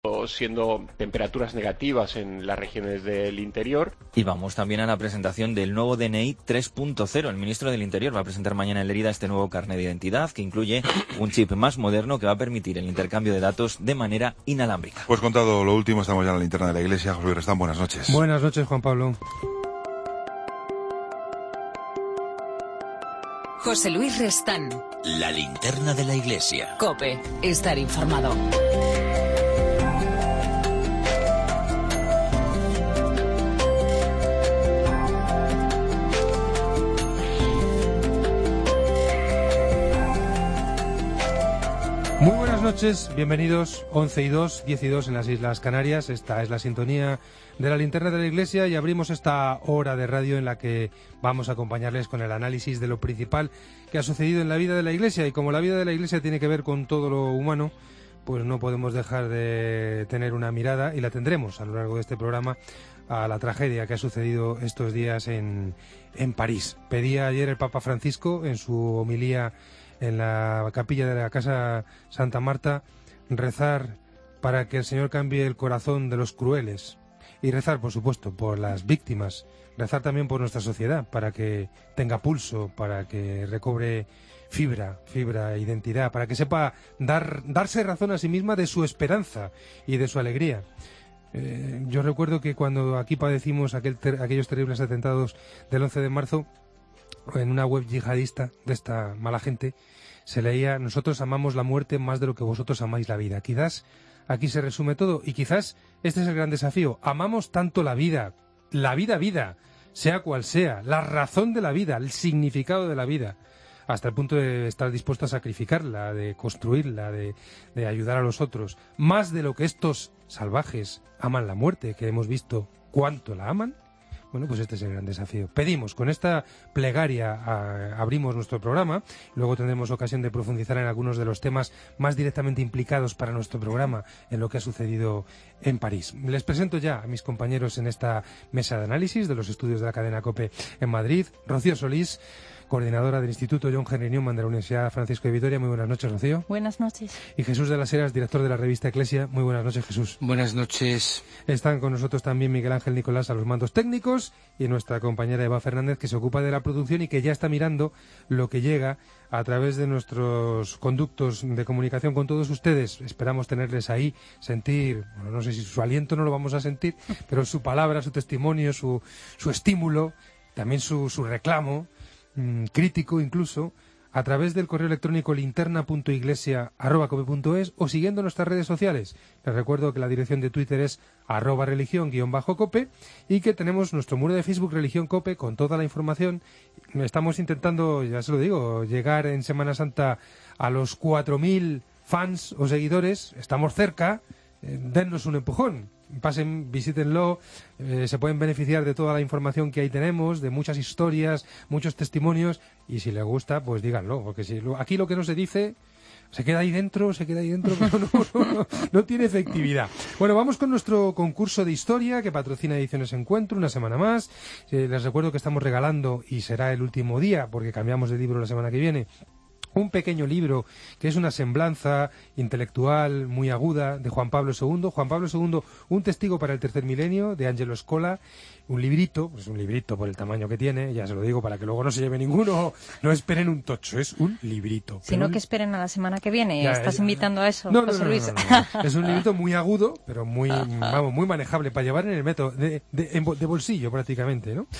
siendo temperaturas negativas en las regiones del interior. Y vamos también a la presentación del nuevo DNI 3.0. El ministro del Interior va a presentar mañana en Lerida este nuevo carnet de identidad que incluye un chip más moderno que va a permitir el intercambio de datos de manera inalámbrica. Pues contado lo último, estamos ya en la linterna de la Iglesia. José Luis Restán, buenas noches. Buenas noches, Juan Pablo. José Luis Restán. La linterna de la Iglesia. COPE. Estar informado. Muy buenas noches, bienvenidos 11 y 2, 10 y 2 en las Islas Canarias. Esta es la sintonía de la linterna de la Iglesia y abrimos esta hora de radio en la que vamos a acompañarles con el análisis de lo principal que ha sucedido en la vida de la Iglesia. Y como la vida de la Iglesia tiene que ver con todo lo humano, pues no podemos dejar de tener una mirada, y la tendremos a lo largo de este programa, a la tragedia que ha sucedido estos días en París. Pedía ayer el Papa Francisco en su homilía en la capilla de la Casa Santa Marta, rezar para que el Señor cambie el corazón de los crueles y rezar, por supuesto, por las víctimas, rezar también por nuestra sociedad, para que tenga pulso, para que recobre fibra, identidad, para que sepa darse razón a sí misma de su esperanza y de su alegría. Yo recuerdo que cuando aquí padecimos aquellos terribles atentados del 11 de marzo, en una web yihadista de esta mala gente, se leía: nosotros amamos la muerte más de lo que vosotros amáis la vida. Quizás aquí se resume todo, y quizás este es el gran desafío. Amamos tanto la vida, sea cual sea, la razón de la vida, el significado de la vida, hasta el punto de estar dispuesto a sacrificarla, de construirla, de ayudar a los otros, más de lo que estos salvajes aman la muerte, que hemos visto cuánto la aman. Bueno, pues este es el gran desafío. Pedimos, con esta plegaria abrimos nuestro programa, luego tendremos ocasión de profundizar en algunos de los temas más directamente implicados para nuestro programa en lo que ha sucedido en París. Les presento ya a mis compañeros en esta mesa de análisis de los estudios de la cadena COPE en Madrid. Rocío Solís, coordinadora del Instituto John Henry Newman de la Universidad Francisco de Vitoria. Muy buenas noches, Rocío. Buenas noches. Y Jesús de las Heras, director de la revista Eclesia. Muy buenas noches, Jesús. Buenas noches. Están con nosotros también Miguel Ángel Nicolás a los mandos técnicos y nuestra compañera Eva Fernández, que se ocupa de la producción y que ya está mirando lo que llega a través de nuestros conductos de comunicación con todos ustedes. Esperamos tenerles ahí, sentir, bueno, no sé si su aliento no lo vamos a sentir, pero su palabra, su testimonio, su estímulo, también su reclamo, crítico incluso, a través del correo electrónico linterna.iglesia@cope.es o siguiendo nuestras redes sociales. Les recuerdo que la dirección de Twitter es @religión_cope y que tenemos nuestro muro de Facebook Religión Cope con toda la información. Estamos intentando, ya se lo digo, llegar en Semana Santa a los 4.000 fans o seguidores. Estamos cerca. Dennos un empujón, pasen, visítenlo, se pueden beneficiar de toda la información que ahí tenemos, de muchas historias, muchos testimonios, y si les gusta, pues díganlo, porque si aquí lo que no se dice se queda ahí dentro, pero no tiene efectividad. Bueno, vamos con nuestro concurso de historia que patrocina Ediciones Encuentro, una semana más. Les recuerdo que estamos regalando, y será el último día porque cambiamos de libro la semana que viene, un pequeño libro que es una semblanza intelectual muy aguda de Juan Pablo II. Juan Pablo II, un testigo para el tercer milenio, de Angelo Scola. Un librito, pues un librito por el tamaño que tiene, ya se lo digo para que luego no se lleve ninguno, no esperen un tocho, es un librito. Sino que esperen a la semana que viene, ¿estás invitando a eso, no, José Luis? No. Es un librito muy agudo, pero muy manejable para llevar en el método, de bolsillo prácticamente, ¿no?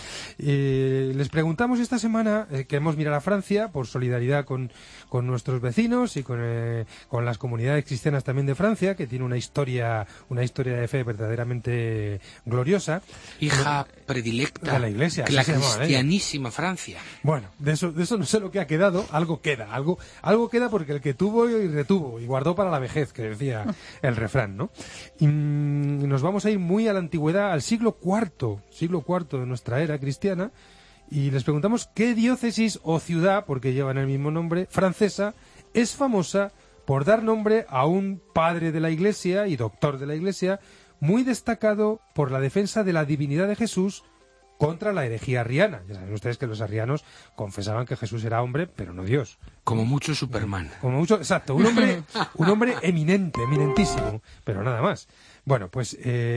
Les preguntamos esta semana, queremos mirar a Francia por solidaridad con nuestros vecinos y con las comunidades cristianas también de Francia, que tiene una historia de fe verdaderamente gloriosa. Hija predilecta de la Iglesia, la cristianísima Francia. Bueno, de eso no sé lo que ha quedado. Algo queda porque el que tuvo y retuvo y guardó para la vejez, que decía el refrán, ¿no? Y nos vamos a ir muy a la antigüedad, al siglo IV de nuestra era cristiana, y les preguntamos qué diócesis o ciudad, porque llevan el mismo nombre, francesa, es famosa por dar nombre a un padre de la Iglesia y doctor de la Iglesia, muy destacado por la defensa de la divinidad de Jesús contra la herejía arriana. Ya saben ustedes que los arrianos confesaban que Jesús era hombre, pero no Dios. Como mucho Superman. Como mucho, exacto, un hombre eminentísimo, pero nada más. Bueno, pues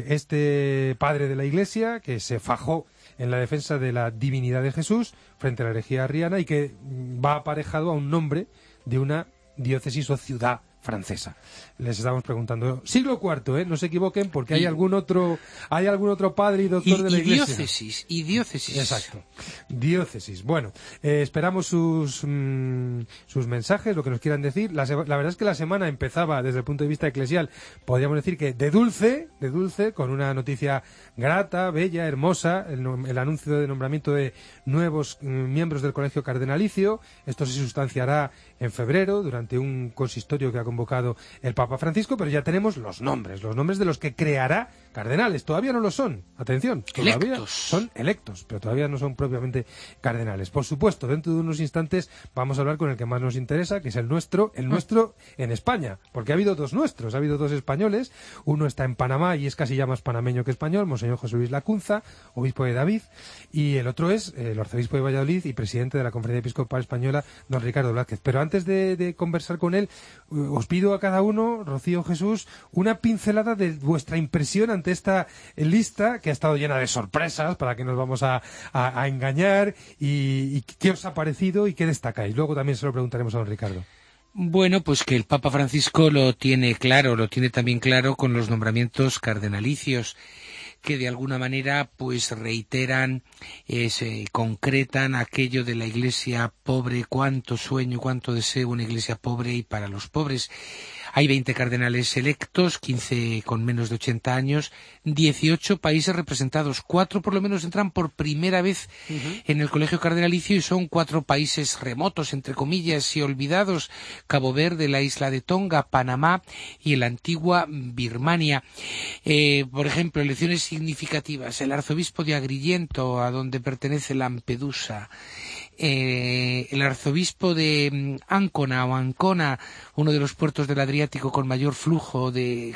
este padre de la Iglesia que se fajó en la defensa de la divinidad de Jesús frente a la herejía arriana y que va aparejado a un nombre de una diócesis o ciudad francesa. Les estamos preguntando siglo IV, no se equivoquen, porque hay algún otro padre y doctor de la Iglesia. Y diócesis. Exacto. Diócesis. Bueno, esperamos sus mensajes, lo que nos quieran decir. La verdad es que la semana empezaba desde el punto de vista eclesial, podríamos decir que de dulce, con una noticia grata, bella, hermosa, el anuncio de nombramiento de nuevos miembros del Colegio Cardenalicio. Esto se sustanciará en febrero durante un consistorio que ha convocado el Papa Francisco, pero ya tenemos los nombres de los que creará cardenales. Todavía no lo son, atención, todavía son electos, pero todavía no son propiamente cardenales. Por supuesto, dentro de unos instantes vamos a hablar con el que más nos interesa, que es el nuestro en España, porque ha habido dos españoles, uno está en Panamá y es casi ya más panameño que español, Monseñor José Luis Lacunza, obispo de David, y el otro es el arzobispo de Valladolid y presidente de la Conferencia Episcopal Española, don Ricardo Blázquez. Pero antes de conversar con él, os pido a cada uno, Rocío, Jesús, una pincelada de vuestra impresión ante esta lista que ha estado llena de sorpresas, para que nos vamos a engañar, y qué os ha parecido y qué destacáis. Luego también se lo preguntaremos a don Ricardo. Bueno, pues que el Papa Francisco lo tiene también claro con los nombramientos cardenalicios, que de alguna manera pues reiteran, concretan aquello de la Iglesia pobre, cuánto sueño, cuánto deseo una Iglesia pobre y para los pobres. Hay 20 cardenales electos, 15 con menos de 80 años, 18 países representados, 4 por lo menos entran por primera vez en el Colegio Cardenalicio y son 4 países remotos, entre comillas, y olvidados: Cabo Verde, la isla de Tonga, Panamá y la antigua Birmania. Por ejemplo, elecciones significativas: el arzobispo de Agrigento, a donde pertenece Lampedusa, el arzobispo de Ancona, uno de los puertos del Adriático con mayor flujo de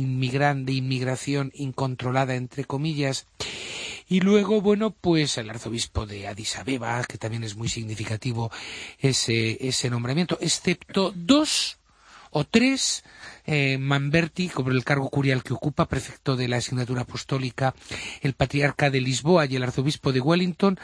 inmigración incontrolada, entre comillas, y luego, bueno, pues el arzobispo de Addis Abeba, que también es muy significativo ese nombramiento, excepto 2 o 3, Manberti, por el cargo curial que ocupa, prefecto de la asignatura apostólica, el patriarca de Lisboa y el arzobispo de Wellington,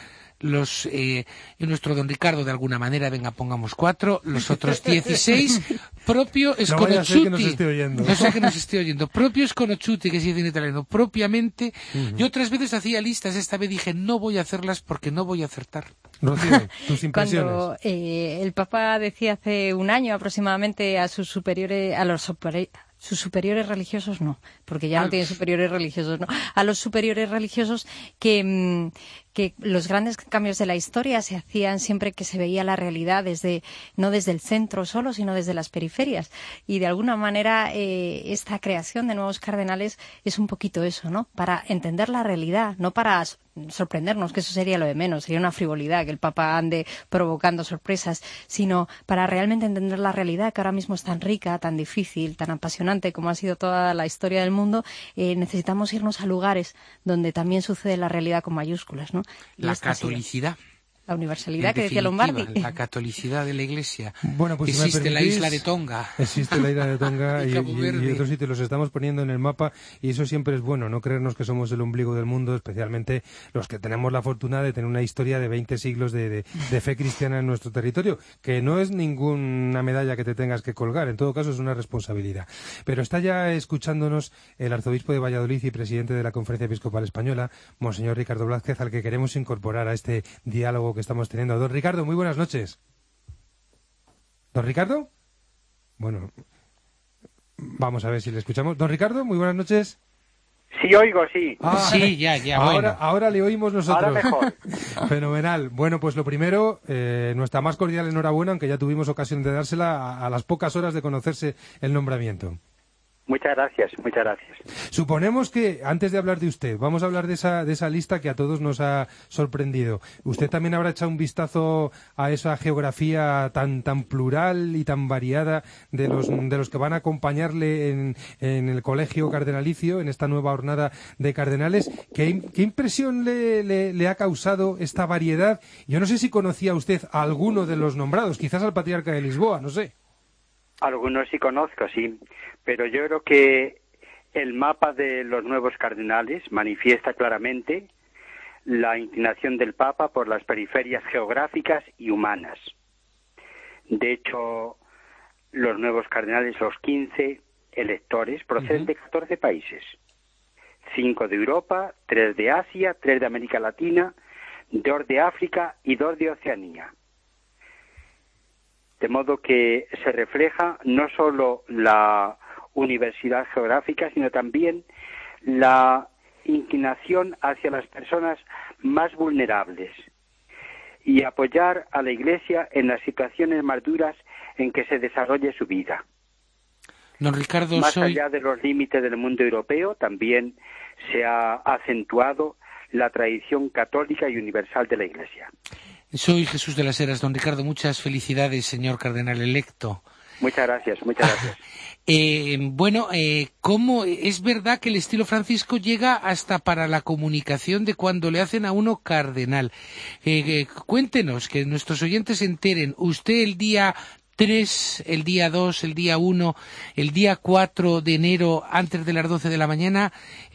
y nuestro don Ricardo, de alguna manera, venga, pongamos 4, los otros 16, propio Sconosciuti. No sé que nos esté oyendo. Propio Sconosciuti, que se dice en italiano, propiamente. Yo otras veces hacía listas, esta vez dije, no voy a hacerlas porque no voy a acertar. Rocío, tus impresiones. Cuando el Papa decía hace un año aproximadamente a sus superiores, sus superiores religiosos no, porque ya no tienen superiores religiosos, no, a los superiores religiosos que los grandes cambios de la historia se hacían siempre que se veía la realidad no desde el centro solo, sino desde las periferias. Y de alguna manera esta creación de nuevos cardenales es un poquito eso, ¿no? Para entender la realidad, no para sorprendernos, que eso sería lo de menos, sería una frivolidad que el Papa ande provocando sorpresas, sino para realmente entender la realidad, que ahora mismo es tan rica, tan difícil, tan apasionante como ha sido toda la historia del mundo. Necesitamos irnos a lugares donde también sucede la realidad con mayúsculas, ¿no? La catolicidad. La universalidad que decía Lombardi. La catolicidad de la Iglesia. Bueno, pues existe la isla de Tonga. Existe la isla de Tonga y otros sitios los estamos poniendo en el mapa, y eso siempre es bueno, no creernos que somos el ombligo del mundo, especialmente los que tenemos la fortuna de tener una historia de 20 siglos de fe cristiana en nuestro territorio, que no es ninguna medalla que te tengas que colgar, en todo caso es una responsabilidad. Pero está ya escuchándonos el arzobispo de Valladolid y presidente de la Conferencia Episcopal Española, Monseñor Ricardo Blázquez, al que queremos incorporar a este diálogo que estamos teniendo. Don Ricardo, muy buenas noches. ¿Don Ricardo? Bueno, vamos a ver si le escuchamos. Don Ricardo, muy buenas noches. Sí, oigo, sí. Sí, ya, ahora le oímos nosotros. Ahora mejor. Fenomenal. Bueno, pues lo primero, nuestra más cordial enhorabuena, aunque ya tuvimos ocasión de dársela a las pocas horas de conocerse el nombramiento. Muchas gracias, muchas gracias. Suponemos que, antes de hablar de usted, vamos a hablar de esa lista que a todos nos ha sorprendido. Usted también habrá echado un vistazo a esa geografía tan plural y tan variada de los que van a acompañarle en el colegio cardenalicio, en esta nueva jornada de cardenales. ¿Qué impresión le ha causado esta variedad? Yo no sé si conocía usted a alguno de los nombrados, quizás al patriarca de Lisboa, no sé. Algunos sí conozco, sí, pero yo creo que el mapa de los nuevos cardenales manifiesta claramente la inclinación del Papa por las periferias geográficas y humanas. De hecho, los nuevos cardenales, los 15 electores, proceden de 14 países. 5 de Europa, 3 de Asia, 3 de América Latina, 2 de África y 2 de Oceanía. De modo que se refleja no solo la universidad geográfica, sino también la inclinación hacia las personas más vulnerables y apoyar a la Iglesia en las situaciones más duras en que se desarrolle su vida. Don Ricardo, más allá de los límites del mundo europeo, también se ha acentuado la tradición católica y universal de la Iglesia. Soy Jesús de las Heras. Don Ricardo, muchas felicidades, señor cardenal electo. Muchas gracias, muchas gracias. ¿Cómo es verdad que el estilo Francisco llega hasta para la comunicación de cuando le hacen a uno cardenal? Cuéntenos, que nuestros oyentes se enteren. Usted el día 3, el día 2, el día 1, el día 4 de enero, antes de las 12 de la mañana,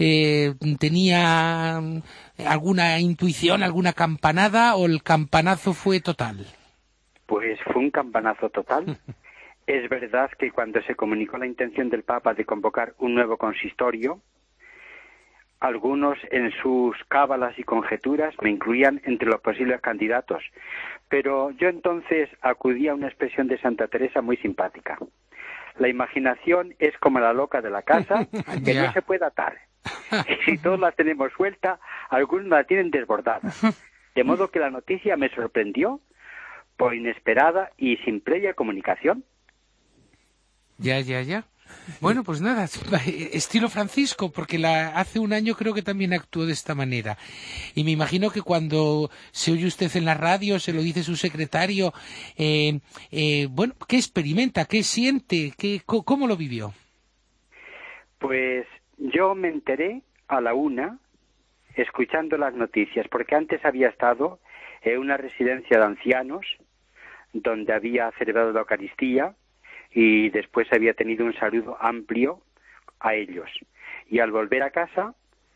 ¿tenía alguna intuición, alguna campanada o el campanazo fue total? Pues fue un campanazo total. Es verdad que cuando se comunicó la intención del Papa de convocar un nuevo consistorio, algunos en sus cábalas y conjeturas me incluían entre los posibles candidatos, pero yo entonces acudí a una expresión de Santa Teresa muy simpática. La imaginación es como la loca de la casa, que no se puede atar. Y si todos la tenemos suelta, algunos la tienen desbordada. De modo que la noticia me sorprendió por inesperada y sin previa comunicación. Ya. Bueno, pues nada, estilo Francisco, porque hace un año creo que también actuó de esta manera. Y me imagino que cuando se oye usted en la radio, se lo dice su secretario, ¿qué experimenta? ¿Qué siente? ¿Cómo lo vivió? Pues yo me enteré a la 1, escuchando las noticias, porque antes había estado en una residencia de ancianos, donde había celebrado la Eucaristía, y después había tenido un saludo amplio a ellos. Y al volver a casa,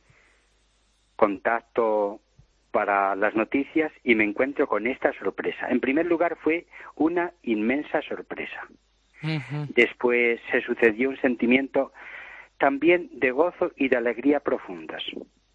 contacto para las noticias y me encuentro con esta sorpresa. En primer lugar fue una inmensa sorpresa. Después se sucedió un sentimiento también de gozo y de alegría profundas.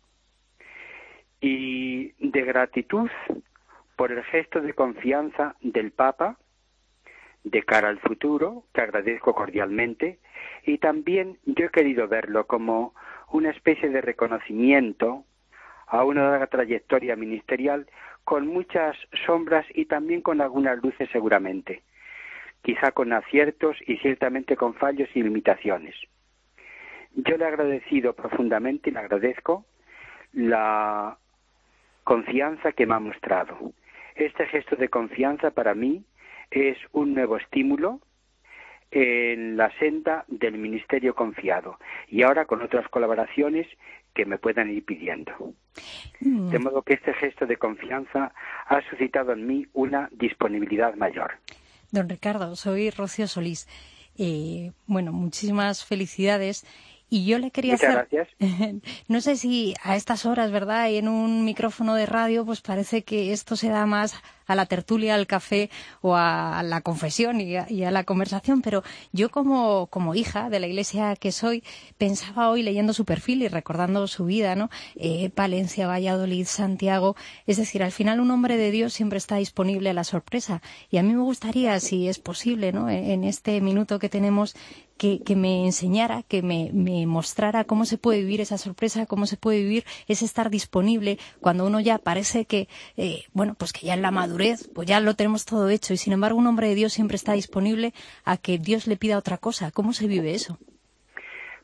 Y de gratitud por el gesto de confianza del Papa de cara al futuro, que agradezco cordialmente, y también yo he querido verlo como una especie de reconocimiento a una larga trayectoria ministerial con muchas sombras y también con algunas luces seguramente, quizá con aciertos y ciertamente con fallos y limitaciones. Yo le he agradecido profundamente y le agradezco la confianza que me ha mostrado. Este gesto de confianza para mí es un nuevo estímulo en la senda del ministerio confiado y ahora con otras colaboraciones que me puedan ir pidiendo. De modo que este gesto de confianza ha suscitado en mí una disponibilidad mayor. Don Ricardo, soy Rocío Solís. Muchísimas felicidades. Y yo le quería Muchas hacer... gracias. No sé si a estas horas, ¿verdad? Y en un micrófono de radio, pues parece que esto se da más a la tertulia, al café o a la confesión y a la conversación, pero yo como hija de la Iglesia que soy, pensaba hoy leyendo su perfil y recordando su vida, ¿no? Palencia, Valladolid, Santiago, es decir, al final un hombre de Dios siempre está disponible a la sorpresa. Y a mí me gustaría, si es posible, ¿no? En este minuto que tenemos, que me enseñara, que me mostrara cómo se puede vivir esa sorpresa, cómo se puede vivir ese estar disponible cuando uno ya parece que, pues que ya en la madurez, pues ya lo tenemos todo hecho y sin embargo un hombre de Dios siempre está disponible a que Dios le pida otra cosa. ¿Cómo se vive eso?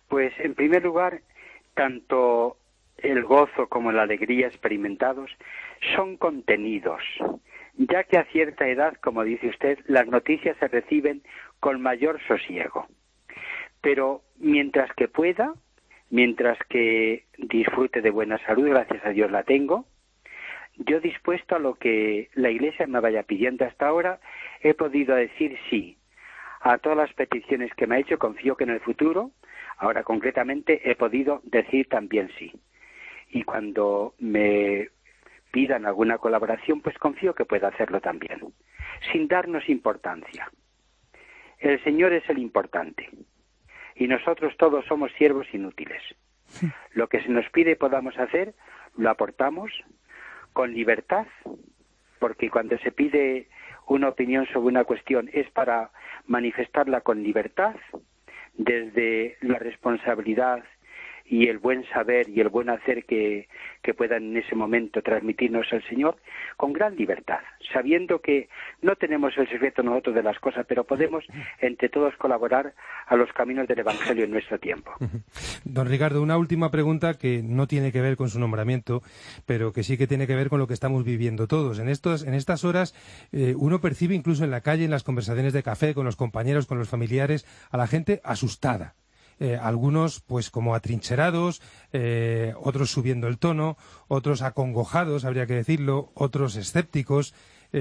Pues en primer lugar, tanto el gozo como la alegría experimentados son contenidos, ya que a cierta edad, como dice usted, las noticias se reciben con mayor sosiego. Pero mientras que pueda, mientras que disfrute de buena salud, gracias a Dios la tengo, yo dispuesto a lo que la Iglesia me vaya pidiendo hasta ahora, he podido decir sí a todas las peticiones que me ha hecho. Confío que en el futuro, ahora concretamente, he podido decir también sí. Y cuando me pidan alguna colaboración, pues confío que pueda hacerlo también, sin darnos importancia. El Señor es el importante, y nosotros todos somos siervos inútiles. Lo que se nos pide podamos hacer, lo aportamos con libertad, porque cuando se pide una opinión sobre una cuestión es para manifestarla con libertad, desde la responsabilidad y el buen saber y el buen hacer que puedan en ese momento transmitirnos el Señor, con gran libertad, sabiendo que no tenemos el secreto nosotros de las cosas, pero podemos entre todos colaborar a los caminos del Evangelio en nuestro tiempo. Don Ricardo, una última pregunta que no tiene que ver con su nombramiento, pero que sí que tiene que ver con lo que estamos viviendo todos. En estas horas uno percibe incluso en la calle, en las conversaciones de café, con los compañeros, con los familiares, a la gente asustada. Algunos pues como atrincherados, otros subiendo el tono, otros acongojados, habría que decirlo, otros escépticos,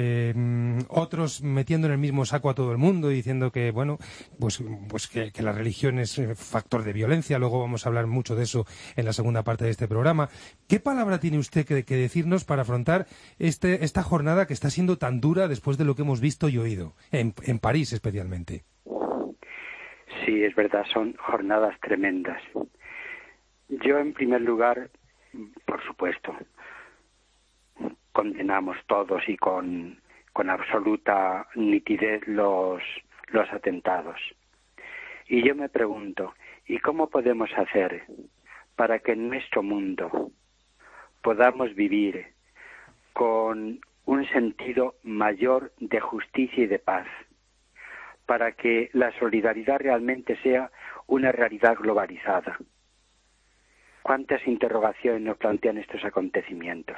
otros metiendo en el mismo saco a todo el mundo y diciendo que bueno, pues que la religión es factor de violencia. Luego vamos a hablar mucho de eso en la segunda parte de este programa. ¿Qué palabra tiene usted que decirnos para afrontar esta jornada que está siendo tan dura después de lo que hemos visto y oído, en París especialmente? Sí, es verdad, son jornadas tremendas. Yo, en primer lugar, por supuesto, condenamos todos y con absoluta nitidez los atentados. Y yo me pregunto, ¿y cómo podemos hacer para que en nuestro mundo podamos vivir con un sentido mayor de justicia y de paz? Para que la solidaridad realmente sea una realidad globalizada. ¿Cuántas interrogaciones nos plantean estos acontecimientos?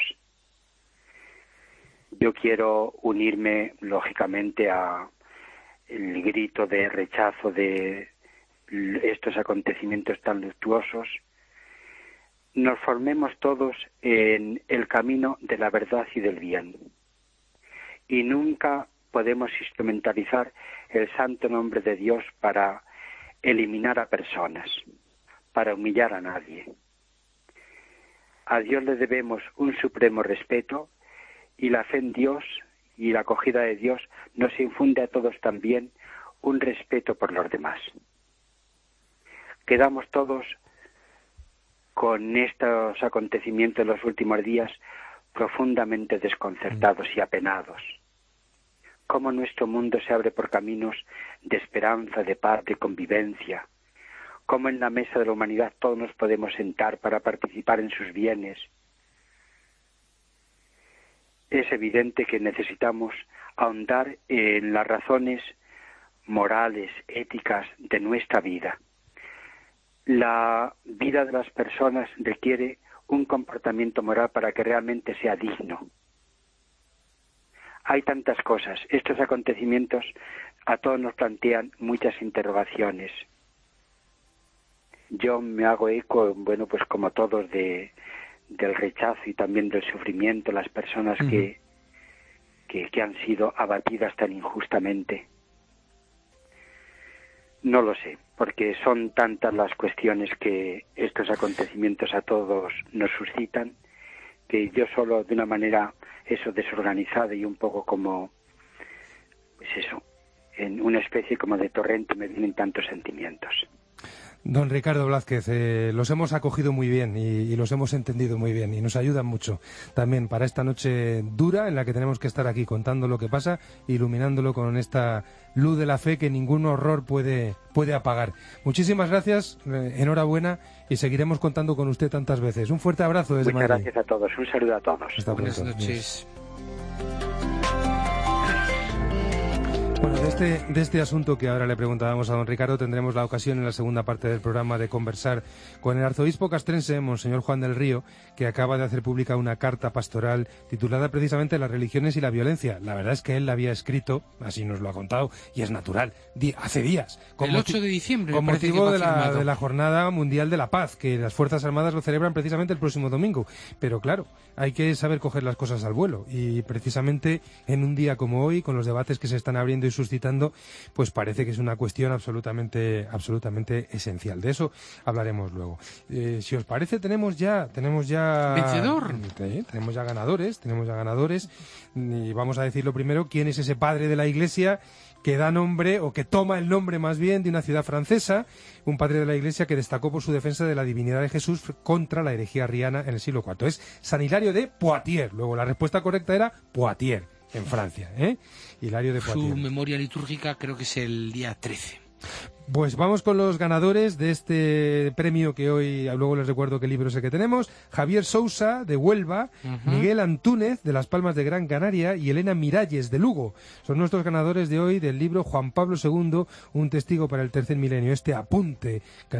Yo quiero unirme, lógicamente, a el grito de rechazo de estos acontecimientos tan luctuosos. Nos formemos todos en el camino de la verdad y del bien. Y nunca podemos instrumentalizar el santo nombre de Dios para eliminar a personas, para humillar a nadie. A Dios le debemos un supremo respeto y la fe en Dios y la acogida de Dios nos infunde a todos también un respeto por los demás. Quedamos todos con estos acontecimientos de los últimos días profundamente desconcertados y apenados. Cómo nuestro mundo se abre por caminos de esperanza, de paz, de convivencia. Cómo en la mesa de la humanidad todos nos podemos sentar para participar en sus bienes. Es evidente que necesitamos ahondar en las razones morales, éticas de nuestra vida. La vida de las personas requiere un comportamiento moral para que realmente sea digno. Hay tantas cosas. Estos acontecimientos a todos nos plantean muchas interrogaciones. Yo me hago eco, bueno, pues como todos, del rechazo y también del sufrimiento, las personas que han sido abatidas tan injustamente. No lo sé, porque son tantas las cuestiones que estos acontecimientos a todos nos suscitan, que yo solo de una manera desorganizada y un poco como, pues eso, en una especie como de torrente me vienen tantos sentimientos. Don Ricardo Blázquez, los hemos acogido muy bien y los hemos entendido muy bien y nos ayudan mucho también para esta noche dura en la que tenemos que estar aquí contando lo que pasa, iluminándolo con esta luz de la fe que ningún horror puede apagar. Muchísimas gracias, enhorabuena y seguiremos contando con usted tantas veces. Un fuerte abrazo desde Madrid. Muchas gracias a todos, un saludo a todos. Hasta Buenas pronto. noches. Bueno, de este asunto que ahora le preguntábamos a don Ricardo tendremos la ocasión en la segunda parte del programa de conversar con el arzobispo castrense, Monseñor Juan del Río, que acaba de hacer pública una carta pastoral titulada precisamente Las religiones y la violencia. La verdad es que él la había escrito, así nos lo ha contado, y es natural, hace días. El 8 de diciembre, con motivo de la Jornada Mundial de la Paz, que las Fuerzas Armadas lo celebran precisamente el próximo domingo. Pero claro, hay que saber coger las cosas al vuelo, y precisamente en un día como hoy, con los debates que se están abriendo y suscitando, pues parece que es una cuestión absolutamente esencial. De eso hablaremos luego. Si os parece, tenemos ya vencedor. Tenemos ya ganadores y vamos a decir lo primero, quién es ese padre de la Iglesia que da nombre, o que toma el nombre más bien, de una ciudad francesa, un padre de la Iglesia que destacó por su defensa de la divinidad de Jesús contra la herejía arriana en el siglo IV. Es San Hilario de Poitiers. Luego la respuesta correcta era Poitiers, en Francia, Hilario de Poitiers. Su memoria litúrgica creo que es el día 13. Pues vamos con los ganadores de este premio, que hoy, luego les recuerdo qué libro es el que tenemos. Javier Sousa, de Huelva, Miguel Antúnez, de Las Palmas de Gran Canaria, y Elena Miralles, de Lugo. Son nuestros ganadores de hoy del libro Juan Pablo II, un testigo para el tercer milenio. Este apunte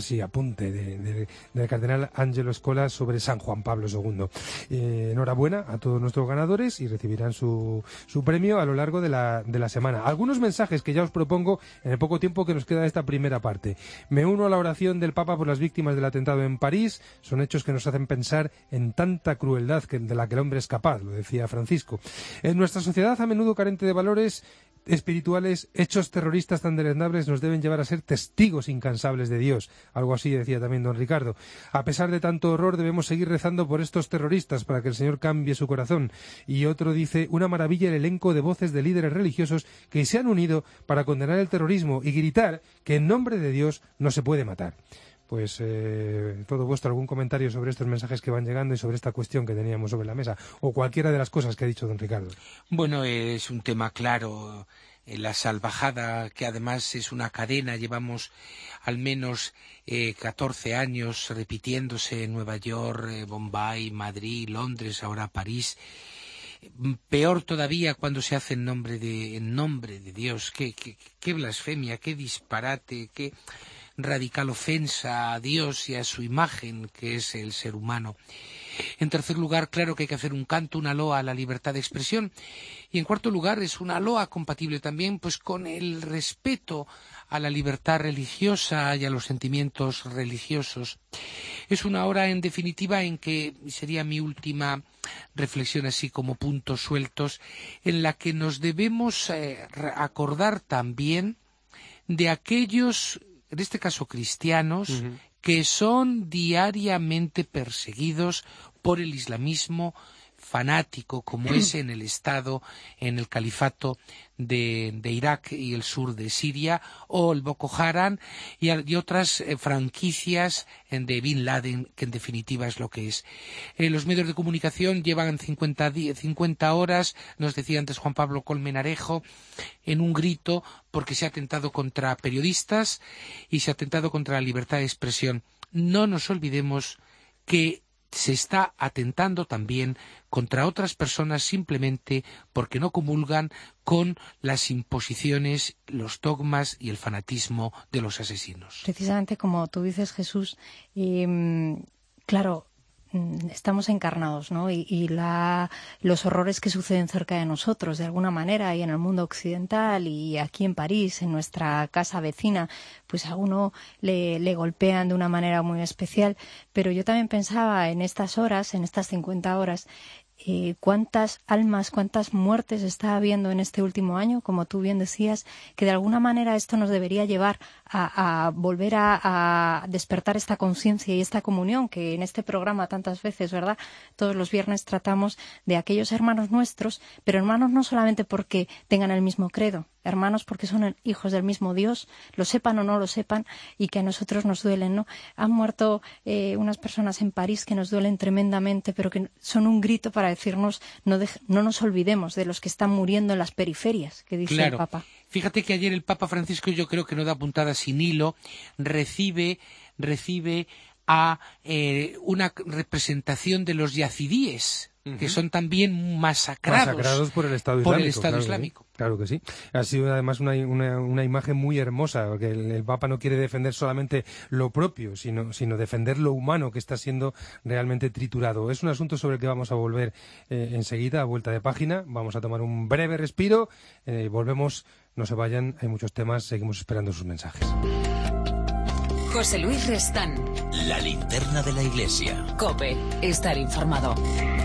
del cardenal Angelo Scola sobre San Juan Pablo II. Enhorabuena a todos nuestros ganadores, y recibirán su premio a lo largo de la semana. Algunos mensajes que ya os propongo en el poco tiempo que nos queda de esta primera parte. Me uno a la oración del Papa por las víctimas del atentado en París. Son hechos que nos hacen pensar en tanta crueldad de la que el hombre es capaz, lo decía Francisco. En nuestra sociedad, a menudo carente de valores espirituales, hechos terroristas tan deleznables nos deben llevar a ser testigos incansables de Dios. Algo así decía también don Ricardo. A pesar de tanto horror, debemos seguir rezando por estos terroristas para que el Señor cambie su corazón. Y otro dice, una maravilla el elenco de voces de líderes religiosos que se han unido para condenar el terrorismo y gritar que en nombre de Dios no se puede matar. Pues todo vuestro, algún comentario sobre estos mensajes que van llegando y sobre esta cuestión que teníamos sobre la mesa, o cualquiera de las cosas que ha dicho don Ricardo. Bueno, es un tema claro, la salvajada, que además es una cadena, llevamos al menos 14 años repitiéndose en Nueva York, Bombay, Madrid, Londres, ahora París. Peor todavía cuando se hace en nombre de Dios. Qué blasfemia, qué disparate, qué radical ofensa a Dios y a su imagen, que es el ser humano. En tercer lugar, claro que hay que hacer un canto, una loa a la libertad de expresión. Y en cuarto lugar, es una loa compatible también pues con el respeto a la libertad religiosa y a los sentimientos religiosos. Es una hora, en definitiva, en que sería mi última reflexión, así como puntos sueltos, en la que nos debemos acordar también de aquellos, en este caso cristianos, que son diariamente perseguidos por el islamismo fanático, como es en el Estado, en el califato de Irak y el sur de Siria, o el Boko Haram y otras franquicias de Bin Laden, que en definitiva es lo que es. Los medios de comunicación llevan 50 horas, nos decía antes Juan Pablo Colmenarejo, en un grito porque se ha atentado contra periodistas y se ha atentado contra la libertad de expresión. No nos olvidemos que se está atentando también contra otras personas simplemente porque no comulgan con las imposiciones, los dogmas y el fanatismo de los asesinos. Precisamente como tú dices, Jesús, claro, estamos encarnados, ¿no? Y los horrores que suceden cerca de nosotros, de alguna manera, y en el mundo occidental, y aquí en París, en nuestra casa vecina, pues a uno le golpean de una manera muy especial. Pero yo también pensaba en estas horas, en estas 50 horas, cuántas almas, cuántas muertes está habiendo en este último año, como tú bien decías, que de alguna manera esto nos debería llevar a volver a despertar esta conciencia y esta comunión que en este programa tantas veces, ¿verdad?, todos los viernes tratamos de aquellos hermanos nuestros, pero hermanos no solamente porque tengan el mismo credo, hermanos porque son hijos del mismo Dios, lo sepan o no lo sepan, y que a nosotros nos duelen, ¿no? Han muerto unas personas en París que nos duelen tremendamente, pero que son un grito para decirnos no nos olvidemos de los que están muriendo en las periferias, que dice el Papa. Fíjate que ayer el Papa Francisco, yo creo que no da puntada sin hilo, recibe a una representación de los yazidíes que son también masacrados por el Estado Islámico. Claro que sí. Ha sido además una imagen muy hermosa, porque el Papa no quiere defender solamente lo propio, sino defender lo humano que está siendo realmente triturado. Es un asunto sobre el que vamos a volver enseguida, a vuelta de página. Vamos a tomar un breve respiro, volvemos, no se vayan, hay muchos temas, seguimos esperando sus mensajes. José Luis Restán. La linterna de la iglesia. COPE. Estar informado.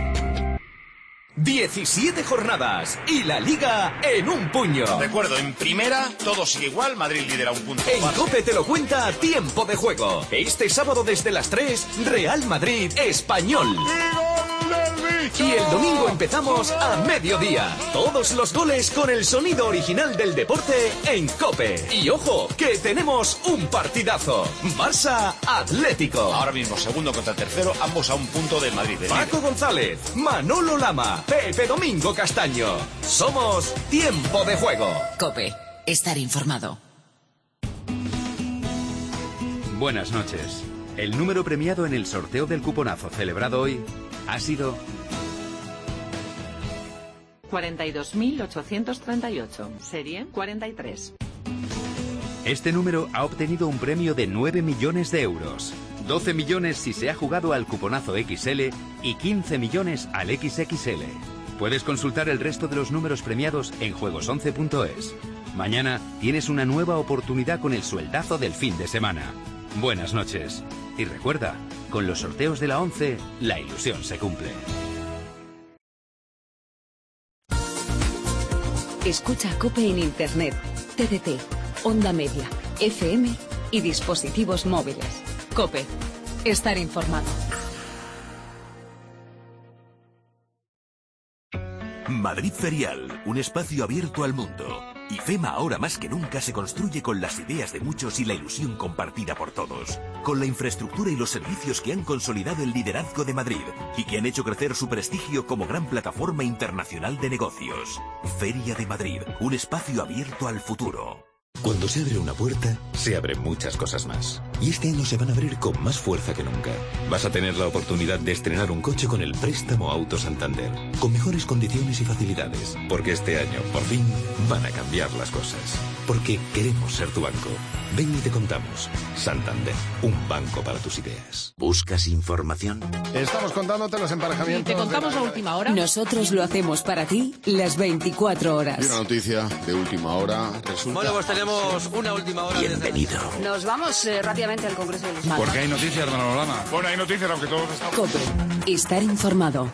17 jornadas y la Liga en un puño. Recuerdo, en primera todo sigue igual, Madrid lidera un punto. En COPE te lo cuenta Tiempo de Juego. Este sábado desde las 3, Real Madrid Español. Y el domingo empezamos a mediodía. Todos los goles con el sonido original del deporte en COPE. Y ojo, que tenemos un partidazo. Barça Atlético. Ahora mismo segundo contra tercero, ambos a un punto del Madrid. Paco González, Manolo Lama, Pepe Domingo Castaño. Somos Tiempo de Juego. COPE. Estar informado. Buenas noches. El número premiado en el sorteo del cuponazo celebrado hoy ha sido 42.838, serie 43. Este número ha obtenido un premio de 9 millones de euros. 12 millones si se ha jugado al cuponazo XL y 15 millones al XXL. Puedes consultar el resto de los números premiados en juegos11.es. Mañana tienes una nueva oportunidad con el sueldazo del fin de semana. Buenas noches. Y recuerda, con los sorteos de la 11, la ilusión se cumple. Escucha COPE en Internet, TDT, Onda Media, FM y dispositivos móviles. COPE. Estar informado. Madrid Ferial, un espacio abierto al mundo. IFEMA ahora más que nunca se construye con las ideas de muchos y la ilusión compartida por todos. Con la infraestructura y los servicios que han consolidado el liderazgo de Madrid y que han hecho crecer su prestigio como gran plataforma internacional de negocios. Feria de Madrid, un espacio abierto al futuro. Cuando se abre una puerta, se abren muchas cosas más. Y este año se van a abrir con más fuerza que nunca. Vas a tener la oportunidad de estrenar un coche con el préstamo Auto Santander, con mejores condiciones y facilidades. Porque este año, por fin, van a cambiar las cosas. Porque queremos ser tu banco. Ven y te contamos. Santander, un banco para tus ideas. ¿Buscas información? Estamos contándote los emparejamientos. ¿Te contamos la última hora? Nosotros lo hacemos para ti las 24 horas. Y una noticia de última hora resulta... Bueno, pues tenemos una última hora. Bienvenido. Nos vamos rápidamente al Congreso de los Diputados. Porque hay noticias, Manolo Lama. Bueno, hay noticias, aunque todos estamos... COPE. Estar informado.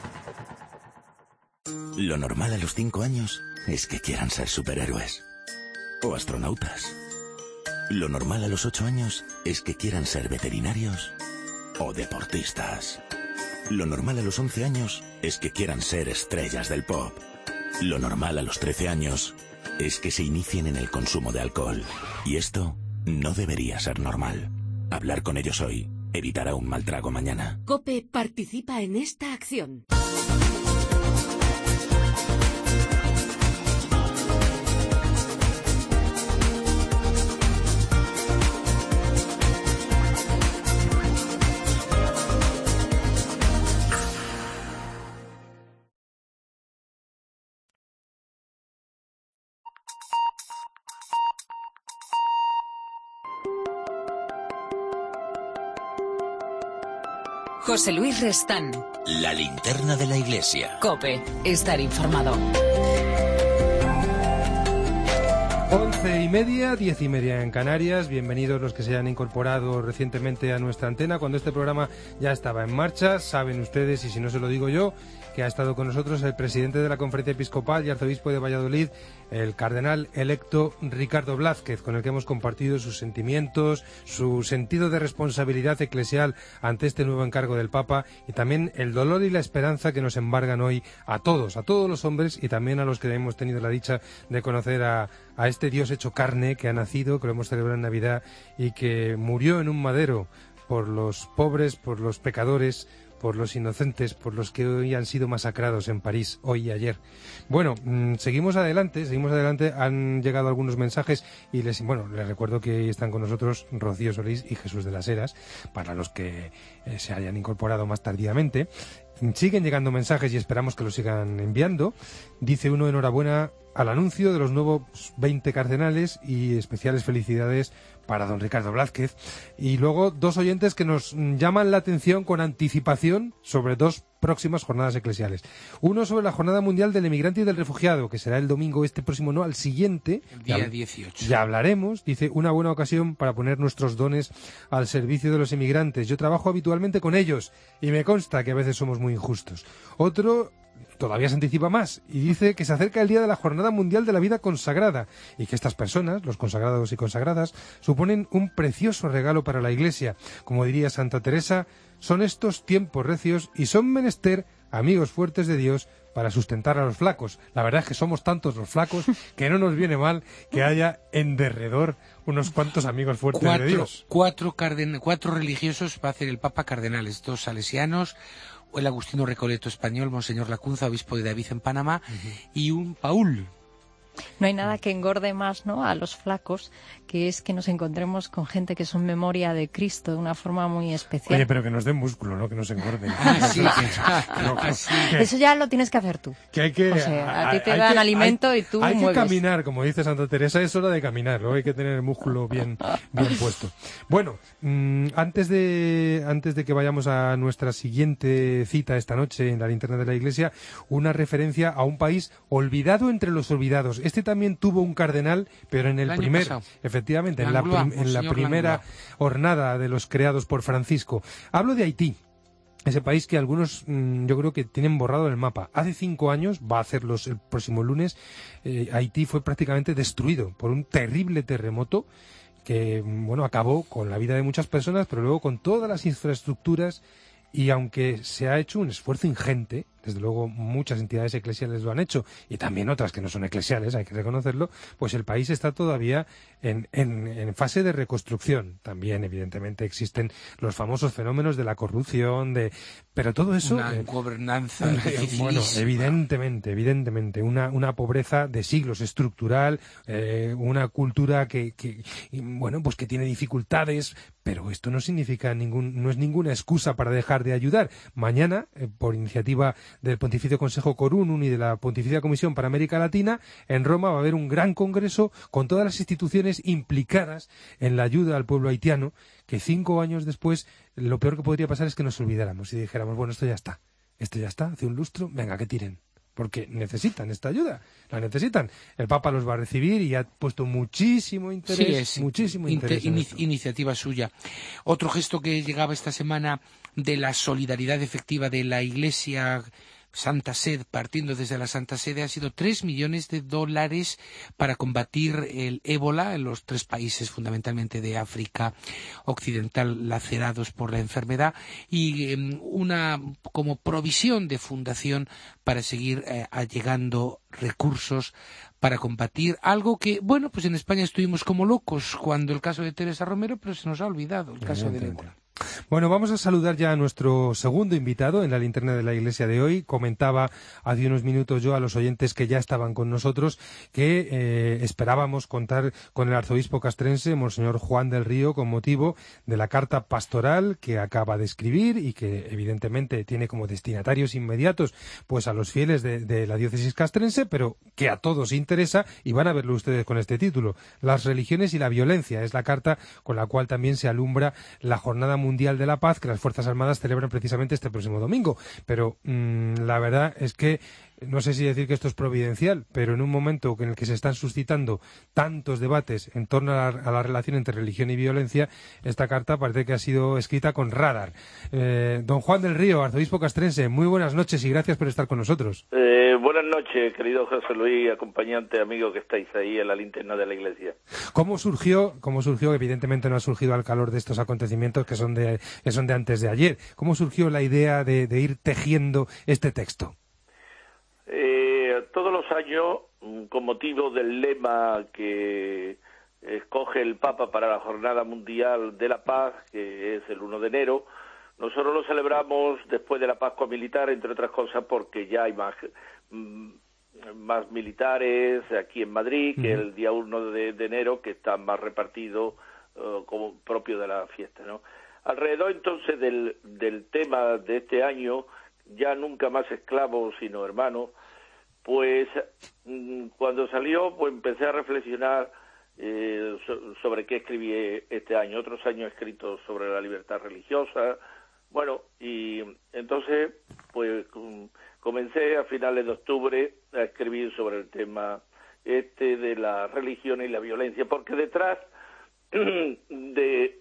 Lo normal a los 5 años es que quieran ser superhéroes. O astronautas. Lo normal a los 8 años es que quieran ser veterinarios o deportistas. Lo normal a los 11 años es que quieran ser estrellas del pop. Lo normal a los 13 años es que se inicien en el consumo de alcohol. Y esto no debería ser normal. Hablar con ellos hoy evitará un mal trago mañana. COPE participa en esta acción. José Luis Restán. La linterna de la iglesia. COPE. Estar informado. 11:30, 10:30 en Canarias. Bienvenidos los que se hayan incorporado recientemente a nuestra antena cuando este programa ya estaba en marcha. Saben ustedes, y si no se lo digo yo, que ha estado con nosotros el presidente de la Conferencia Episcopal y arzobispo de Valladolid, el cardenal electo Ricardo Blázquez, con el que hemos compartido sus sentimientos, su sentido de responsabilidad eclesial ante este nuevo encargo del Papa y también el dolor y la esperanza que nos embargan hoy a todos los hombres y también a los que hemos tenido la dicha de conocer a este Dios hecho carne que ha nacido, que lo hemos celebrado en Navidad y que murió en un madero por los pobres, por los pecadores, por los inocentes, por los que hoy han sido masacrados en París, hoy y ayer. Bueno, seguimos adelante, han llegado algunos mensajes y les recuerdo que hoy están con nosotros Rocío Solís y Jesús de las Heras, para los que se hayan incorporado más tardíamente. siguen llegando mensajes y esperamos que los sigan enviando. Dice uno: enhorabuena al anuncio de los nuevos 20 cardenales y especiales felicidades para don Ricardo Blázquez. Y luego 2 oyentes que nos llaman la atención con anticipación sobre 2 próximas jornadas eclesiales. Uno sobre la Jornada Mundial del Emigrante y del Refugiado, que será el domingo próximo, no, al siguiente. El día 18. Ya hablaremos. Dice: una buena ocasión para poner nuestros dones al servicio de los emigrantes. Yo trabajo habitualmente con ellos y me consta que a veces somos muy injustos. Otro todavía se anticipa más y dice que se acerca el día de la Jornada Mundial de la Vida Consagrada y que estas personas, los consagrados y consagradas, suponen un precioso regalo para la Iglesia. Como diría Santa Teresa, son estos tiempos recios y son menester amigos fuertes de Dios para sustentar a los flacos. La verdad es que somos tantos los flacos que no nos viene mal que haya en derredor unos cuantos amigos fuertes de Dios. Cuatro religiosos va a hacer el Papa cardenales, 2 salesianos, el Agustino Recoleto español, Monseñor Lacunza, obispo de David en Panamá, y un Paul. No hay nada que engorde más, ¿no?, a los flacos, que es que nos encontremos con gente que son memoria de Cristo de una forma muy especial. Oye, pero que nos den músculo, no que nos engorden. Eso ya lo tienes que hacer tú. Que hay que, o sea, a ti te dan alimento y tú hay mueves. Que caminar, como dice Santa Teresa, es hora de caminar, ¿no? Hay que tener el músculo bien puesto. Bueno, antes de que vayamos a nuestra siguiente cita esta noche en la linterna de la Iglesia, una referencia a un país olvidado entre los olvidados. Este también tuvo un cardenal, pero en el primer, efectivamente, en la primera hornada de los creados por Francisco. Hablo de Haití. Ese país que algunos yo creo que tienen borrado el mapa. Hace 5 años, va a hacerlos el próximo lunes, Haití fue prácticamente destruido por un terrible terremoto que, bueno, acabó con la vida de muchas personas, pero luego con todas las infraestructuras. Y aunque se ha hecho un esfuerzo ingente, desde luego muchas entidades eclesiales lo han hecho, y también otras que no son eclesiales, hay que reconocerlo, pues el país está todavía en fase de reconstrucción. También, evidentemente, existen los famosos fenómenos de la corrupción, pero todo eso... Una gobernanza bueno, evidentemente, una pobreza de siglos estructural, una cultura que tiene dificultades, pero esto no significa no es ninguna excusa para dejar de ayudar. Mañana, por iniciativa del Pontificio Consejo Corunum y de la Pontificia Comisión para América Latina, en Roma va a haber un gran congreso con todas las instituciones implicadas en la ayuda al pueblo haitiano, que 5 años después lo peor que podría pasar es que nos olvidáramos y dijéramos, bueno, esto ya está, hace un lustro, venga, que tiren. Porque necesitan esta ayuda, la necesitan. El Papa los va a recibir y ha puesto muchísimo interés, iniciativa suya. Otro gesto que llegaba esta semana de la solidaridad efectiva de la Iglesia Santa Sede, partiendo desde la Santa Sede, ha sido $3 millones para combatir el ébola en los 3 países fundamentalmente de África Occidental lacerados por la enfermedad, y una como provisión de fundación para seguir allegando recursos para combatir algo que, bueno, pues en España estuvimos como locos cuando el caso de Teresa Romero, pero se nos ha olvidado el caso del ébola. Bueno, vamos a saludar ya a nuestro segundo invitado en la linterna de la Iglesia de hoy. Comentaba hace unos minutos yo a los oyentes que ya estaban con nosotros que esperábamos contar con el arzobispo castrense, Monseñor Juan del Río, con motivo de la carta pastoral que acaba de escribir y que evidentemente tiene como destinatarios inmediatos pues a los fieles de la diócesis castrense, pero que a todos interesa, y van a verlo ustedes con este título: Las religiones y la violencia. Es la carta con la cual también se alumbra la Jornada Mundial de la Paz que las Fuerzas Armadas celebran precisamente este próximo domingo. Pero la verdad es que no sé si decir que esto es providencial, pero en un momento en el que se están suscitando tantos debates en torno a la relación entre religión y violencia, esta carta parece que ha sido escrita con radar. Don Juan del Río, arzobispo castrense, muy buenas noches y gracias por estar con nosotros. Buenas noches, querido José Luis, acompañante, amigo que estáis ahí en la linterna de la Iglesia. ¿Cómo surgió? Evidentemente no ha surgido al calor de estos acontecimientos que son de antes de ayer. ¿Cómo surgió la idea de ir tejiendo este texto? Todos los años, con motivo del lema que escoge el Papa para la Jornada Mundial de la Paz, que es el 1 de enero, nosotros lo celebramos después de la Pascua Militar, entre otras cosas porque ya hay más militares aquí en Madrid que el día 1 de enero, que están más repartidos como propio de la fiesta, ¿no? Alrededor entonces del tema de este año, ya nunca más esclavos sino hermanos, pues cuando salió pues empecé a reflexionar sobre qué escribí este año. Otros años he escrito sobre la libertad religiosa, bueno, y entonces pues comencé a finales de octubre a escribir sobre el tema de la religión y la violencia, porque detrás de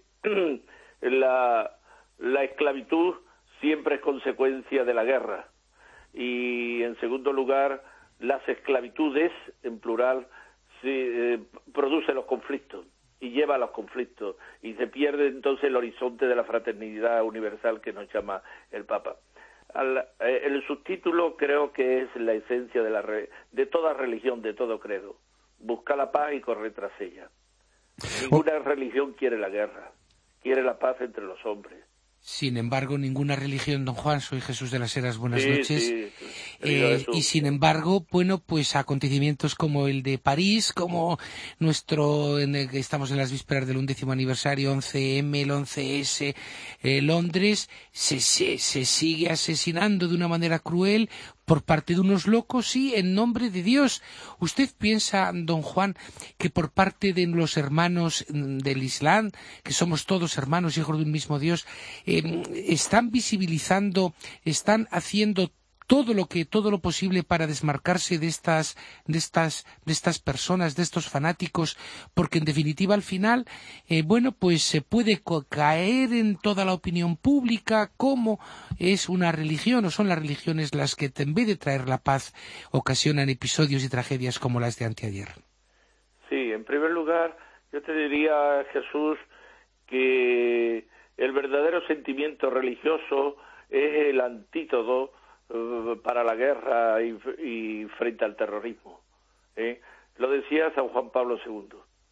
la esclavitud siempre es consecuencia de la guerra, y en segundo lugar las esclavitudes en plural producen los conflictos y lleva a los conflictos, y se pierde entonces el horizonte de la fraternidad universal que nos llama el Papa. El subtítulo creo que es la esencia de toda religión, de todo credo: buscar la paz y correr tras ella. Ninguna religión quiere la guerra, quiere la paz entre los hombres. Sin embargo, ninguna religión, don Juan, soy Jesús de las Heras, buenas noches. Y sin embargo, bueno, pues acontecimientos como el de París, como estamos en las vísperas del 11º aniversario, 11M, el 11S, Londres, se sigue asesinando de una manera cruel por parte de unos locos, sí, en nombre de Dios. ¿Usted piensa, don Juan, que por parte de los hermanos del Islam, que somos todos hermanos, hijos de un mismo Dios, están visibilizando, están haciendo todo lo posible para desmarcarse de estas personas, de estos fanáticos, porque en definitiva al final, pues se puede caer en toda la opinión pública como es una religión, o son las religiones las que en vez de traer la paz ocasionan episodios y tragedias como las de anteayer? Sí, en primer lugar, yo te diría, Jesús, que el verdadero sentimiento religioso es el antídoto para la guerra y frente al terrorismo. Lo decía San Juan Pablo II.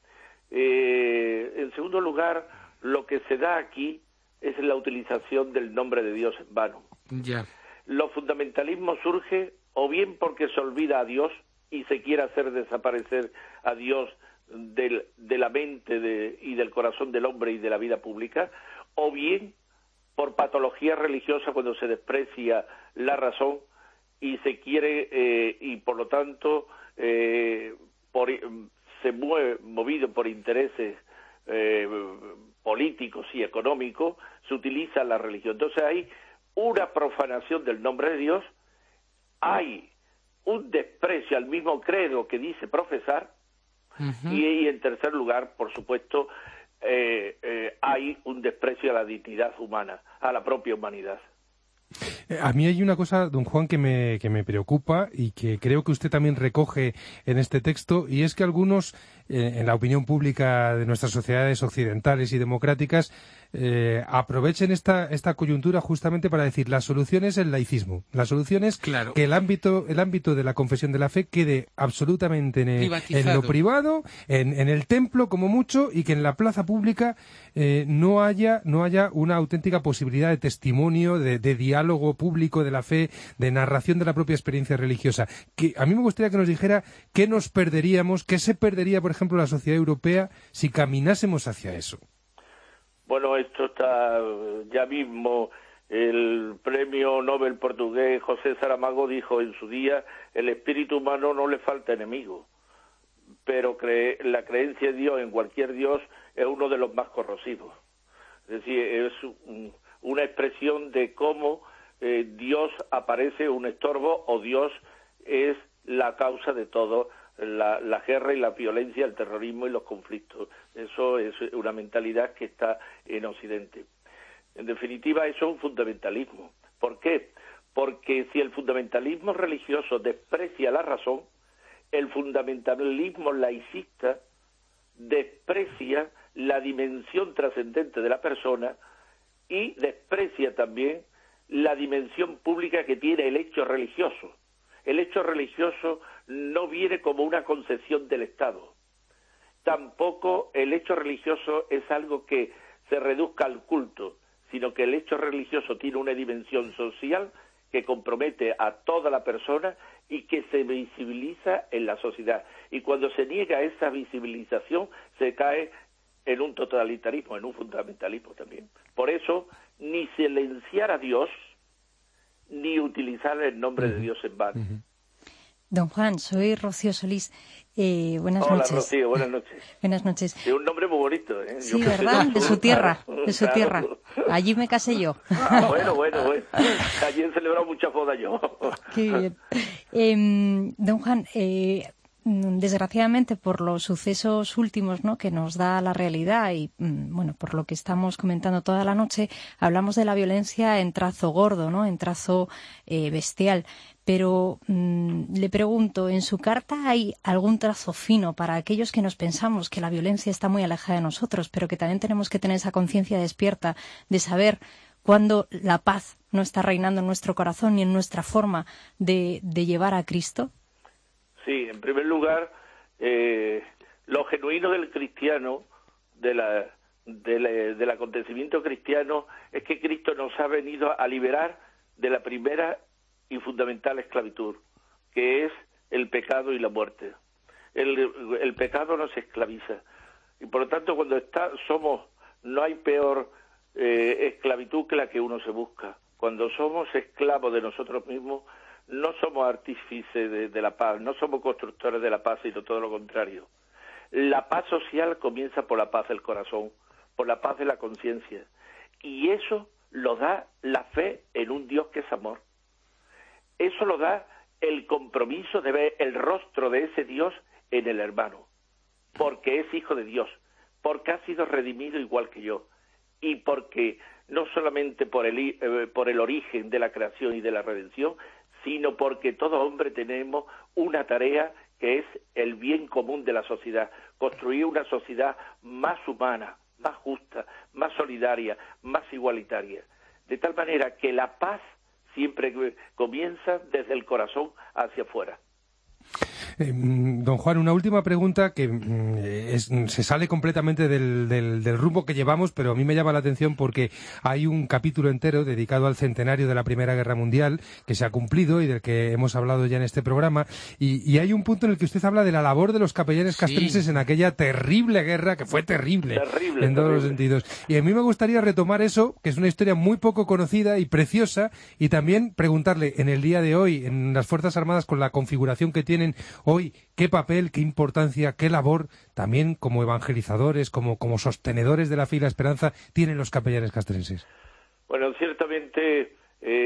En segundo lugar, lo que se da aquí es la utilización del nombre de Dios en vano. Ya. Los fundamentalismos surgen o bien porque se olvida a Dios y se quiere hacer desaparecer a Dios de la mente y del corazón del hombre y de la vida pública, o bien por patología religiosa, cuando se desprecia la razón y se quiere, y por lo tanto se mueve movido por intereses políticos y económicos, se utiliza la religión. Entonces hay una profanación del nombre de Dios, hay un desprecio al mismo credo que dice profesar, y en tercer lugar, por supuesto, hay un desprecio a la dignidad humana, a la propia humanidad. A mí hay una cosa, don Juan, que me preocupa y que creo que usted también recoge en este texto, y es que algunos, en la opinión pública de nuestras sociedades occidentales y democráticas, aprovechen esta coyuntura justamente para decir: la solución es el laicismo, la solución es que el ámbito de la confesión de la fe quede absolutamente en lo privado, en el templo como mucho, y que en la plaza pública no haya una auténtica posibilidad de testimonio, de diálogo público de la fe, de narración de la propia experiencia religiosa. Que a mí me gustaría que nos dijera qué nos perderíamos, qué se perdería, por ejemplo, la sociedad europea si caminásemos hacia eso. Bueno, esto está ya mismo. El premio Nobel portugués José Saramago dijo en su día: el espíritu humano no le falta enemigo, pero la creencia en Dios, en cualquier Dios, es uno de los más corrosivos. Es decir, es una expresión de cómo Dios aparece un estorbo, o Dios es la causa de todo, la guerra y la violencia, el terrorismo y los conflictos. Eso es una mentalidad que está en Occidente. En definitiva, eso es un fundamentalismo. ¿Por qué? Porque si el fundamentalismo religioso desprecia la razón, el fundamentalismo laicista desprecia la dimensión trascendente de la persona y desprecia también la dimensión pública que tiene el hecho religioso. El hecho religioso no viene como una concesión del Estado. Tampoco el hecho religioso es algo que se reduzca al culto, sino que el hecho religioso tiene una dimensión social que compromete a toda la persona y que se visibiliza en la sociedad. Y cuando se niega esa visibilización, se cae en un totalitarismo, en un fundamentalismo también. Por eso, ni silenciar a Dios, ni utilizar el nombre de Dios en vano. Don Juan, soy Rocío Solís. Buenas Hola, noches. Rocío, buenas noches. Buenas noches. Es un nombre muy bonito, ¿eh? Sí, ¿verdad? De su tierra, de su tierra. Allí me casé yo. Bueno. Allí he celebrado muchas bodas yo. Qué bien. Don Juan, desgraciadamente por los sucesos últimos, ¿no?, que nos da la realidad y bueno, por lo que estamos comentando toda la noche, hablamos de la violencia en trazo gordo, ¿no?, en trazo bestial. Pero le pregunto, ¿en su carta hay algún trazo fino para aquellos que nos pensamos que la violencia está muy alejada de nosotros, pero que también tenemos que tener esa conciencia despierta de saber cuándo la paz no está reinando en nuestro corazón ni en nuestra forma de llevar a Cristo? Sí, en primer lugar, lo genuino del cristiano, del acontecimiento cristiano, es que Cristo nos ha venido a liberar de la primera y fundamental esclavitud, que es el pecado y la muerte. El pecado nos esclaviza, y por lo tanto cuando no hay peor esclavitud que la que uno se busca. Cuando somos esclavos de nosotros mismos, no somos artífices de la paz, no somos constructores de la paz, sino todo lo contrario. La paz social comienza por la paz del corazón, por la paz de la conciencia, y eso lo da la fe en un Dios que es amor. Eso lo da el compromiso de ver el rostro de ese Dios en el hermano, porque es hijo de Dios, porque ha sido redimido igual que yo, y porque no solamente por el origen de la creación y de la redención, sino porque todo hombre tenemos una tarea que es el bien común de la sociedad, construir una sociedad más humana, más justa, más solidaria, más igualitaria, de tal manera que la paz siempre comienza desde el corazón hacia afuera. Don Juan, una última pregunta que se sale completamente del rumbo que llevamos, pero a mí me llama la atención porque hay un capítulo entero dedicado al centenario de la Primera Guerra Mundial que se ha cumplido y del que hemos hablado ya en este programa, y hay un punto en el que usted habla de la labor de los capellanes castrenses en aquella terrible guerra, que fue terrible en todos los sentidos. Y a mí me gustaría retomar eso, que es una historia muy poco conocida y preciosa, y también preguntarle, en el día de hoy, en las Fuerzas Armadas, con la configuración que tienen hoy, qué papel, qué importancia, qué labor, también como evangelizadores, como sostenedores de la fe y la esperanza, tienen los capellanes castrenses. Bueno, ciertamente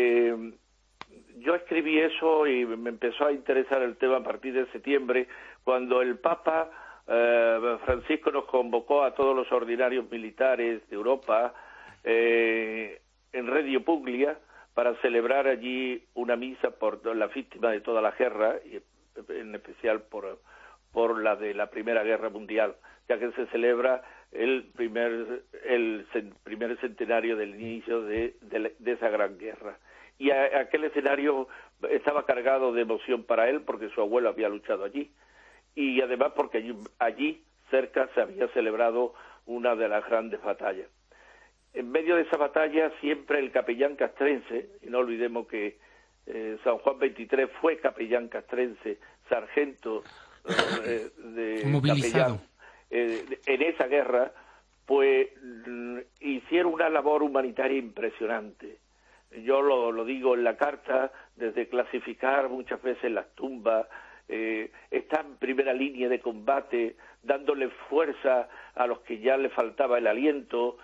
yo escribí eso y me empezó a interesar el tema a partir de septiembre, cuando el Papa Francisco nos convocó a todos los ordinarios militares de Europa en Reggio Puglia para celebrar allí una misa por las víctimas de toda la guerra, y en especial por la de la Primera Guerra Mundial, ya que se celebra el primer centenario del inicio de esa gran guerra. Y aquel escenario estaba cargado de emoción para él, porque su abuelo había luchado allí, y además porque allí cerca se había celebrado una de las grandes batallas. En medio de esa batalla siempre el capellán castrense, y no olvidemos que San Juan 23 fue capellán castrense, sargento de movilizado capellán, en esa guerra, pues hicieron una labor humanitaria impresionante. Yo lo digo en la carta, desde clasificar muchas veces las tumbas, está en primera línea de combate, dándole fuerza a los que ya le faltaba el aliento,